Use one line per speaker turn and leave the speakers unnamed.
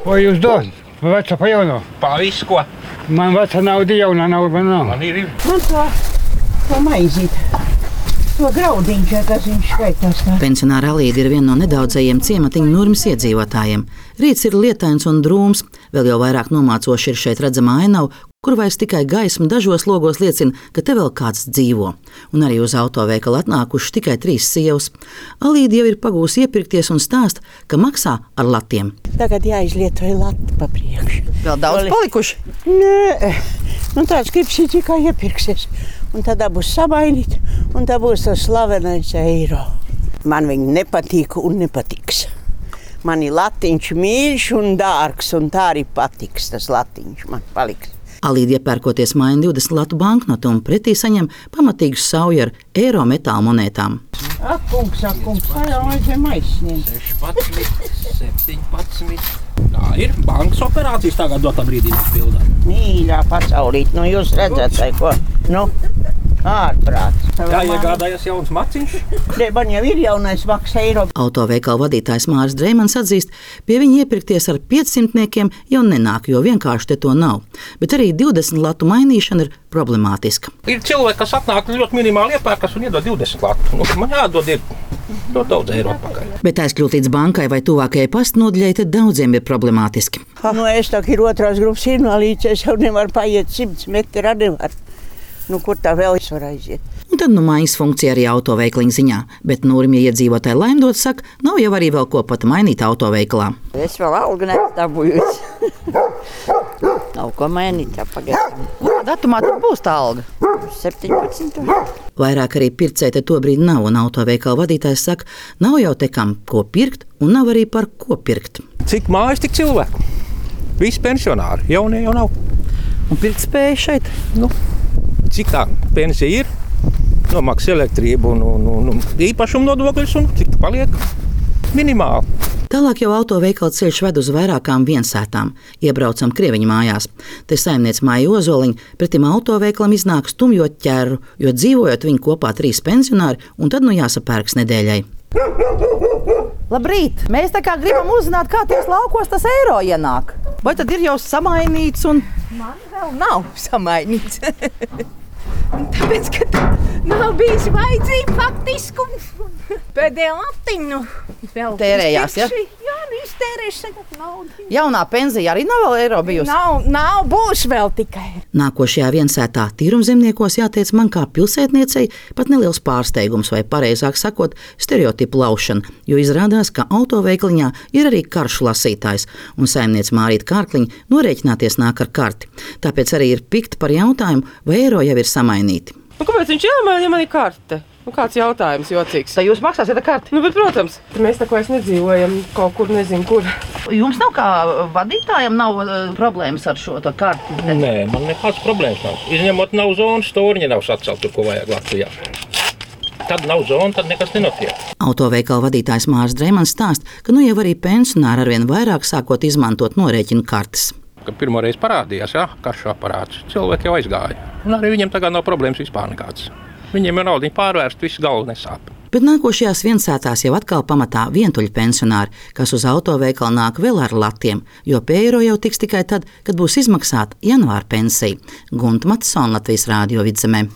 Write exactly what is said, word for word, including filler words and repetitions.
Ko jūs dodat? Veca pa jauno?
Pa visu, ko?
Man veca nauda, jaunā nauda man nav.
Man ir.
Man tā, tā maizīt. To graudiņš, kas viņš skaitās tā.
Pensionāra Alīda ir viena no nedaudzajiem ciematiņu Nurmes iedzīvotājiem. Rīts ir lietains un drūms, vēl jau vairāk nomācoši ir šeit redzama ainava, kur vairs tikai gaisma dažos logos liecina, ka te vēl kāds dzīvo. Un arī uz autoveikalu atnākuši tikai trīs sievas. Alīda jau ir pagūsi iepirkties un stāsta, ka maksā ar latiem.
Tagad jāizlietoja lati pa priekšu.
Vēl daudz palikuši?
Nē, nu tāds gribas ir tikai iepirksies. Un tad būs samainīt, un tad būs tas slavenais eiro. Man viņi nepatīk un nepatiks. Man ir latiņš mīļš un dārgs, un tā arī patiks tas latiņš man paliks.
Alīda iepērkoties maina divdesmit latu banknotu un pretī saņem pamatīgu sauju ar eiro metāla monētām.
Ak, kungs, ak, kungs, tā jau vajadzēja maisņiem.
sešpadsmit, septiņpadsmit. Tā ir bankas operācijas tagad dotā brīdī pildā.
Mīļā pasaulīt, nu jūs redzat, vai ko? Nu, ārprāts.
Kā iegādājies jauns maciņš?
Re, man jau ir jaunais maks eiro.
Autoveikala vadītājs Māris Dreimans atzīst, pie viņa iepirkties ar piecsimtniekiem jau nenāk, jo vienkārši te to nav. Bet arī divdesmit latu mainīšana ir problemātiska.
Ir cilvēki, kas atnāk ļoti minimāli iepērkas un iedod divdesmit latu. Nu, man jādod ir ļoti daudz eiro atpakaļ.
Bet aizkļūt līdz bankai vai tuvākajai pastnodaļai te daudziem ir problemātiski.
Nu, es tā ir otrās grupas invalīds, es jau nevaru paiet simts metru, nevaru. Nu, kur tā vēl es varu aiziet?
Un tad nu mājas funkcija arī autoveikliņa ziņā, bet Nurmie iedzīvotāji laimdot saka, nav jau arī vēl ko pat mainīt autoveikalā.
Es vēl algu nedabūjusi. Nav ko mainīt, jā, pagaidām.
Datumā tad būs tā alga?
septiņpadsmit.
Vairāk arī pircēji te tobrīd nav, un autoveikala vadītājs saka, nav jau te kam ko pirkt, un nav arī par ko pirkt.
Cik mājas, tik cilvēku? Visi pensionāri, jaunie jau nav.
Un pirkt spēja šeit?
Nu, cik tā pensija ir? Nomaksas elektrību un, un, un, un īpašumu nodokļus, un cik tā paliek? Minimāli.
Tālāk jau autoveikala ceļš ved uz vairākām viensētām. Iebraucam Krieviņu mājās. Te saimniece Maija Ozoliņa pretim autoveikalam iznāk stumjot ķeru, jo dzīvojot viņi kopā trīs pensionāri, un tad nu jāsapērks nedēļai.
Labrīt! Mēs tā kā gribam uzzināt, kā tos laukos tas eiro ienāk. Vai tad ir jau samainīts un...
Man vēl nav samainīts. Tāpēc, ka tā nav bijis vajadzība faktiski. Pēdējā latiņu vēl
tērējās, ja?
Jā, nu iztērēšu tagad naudu.
Jaunā pensija arī nav vēl eiro bijusi?
Nav, nav, būs vēl tikai.
Nākošajā viensētā tīrumzemniekos jātiec man kā pilsētniecei pat neliels pārsteigums vai pareizāk sakot stereotipu laušana, jo izrādās, ka autoveikliņā ir arī karšu lasītājs, un saimniece Mārīta Kārkliņa norēķināties nāk ar karti. Tāpēc arī ir pikta par jautājumu, vai eiro jau ir samainīti.
Nu, kāpēc viņš jāmaina, ja man ir karte? Nu, kāds jautājums jocīgs.
Tā jūs maksāsiet ar karti?
Nu, bet, protams, mēs tā kā es nedzīvojam kaut kur, nezinu, kur.
Jums nav kā vadītājam nav uh, problēmas ar šo karti?
Nē, man nekāds problēmas nav. Izņemot nav zonas, storiņa nav sacelt tur, ko vajag Latvijā. Tad nav zona, tad nekas nenotiek.
Autoveikala vadītājs Māris Dreimans stāsta, ka nu jau arī pensionāri arvien vairāk sākot izmantot norēķinu kartes.
Kad pirmo reizi parādījās, jā, karšu aparāts, cilvēki jau aizgāja. Un arī viņiem tagad nav problēmas vispār nekādas. Viņiem ir naudiņa pārvērst, viss galva nesāp.
Bet nākošajās viensētās jau atkal pamatā vientuļi pensionāri, kas uz autoveikalu nāk vēl ar latiem, jo pie eiro jau tiks tikai tad, kad būs izmaksāta janvāra pensija. Gunta Matsona, Latvijas Rādio Vidzemē.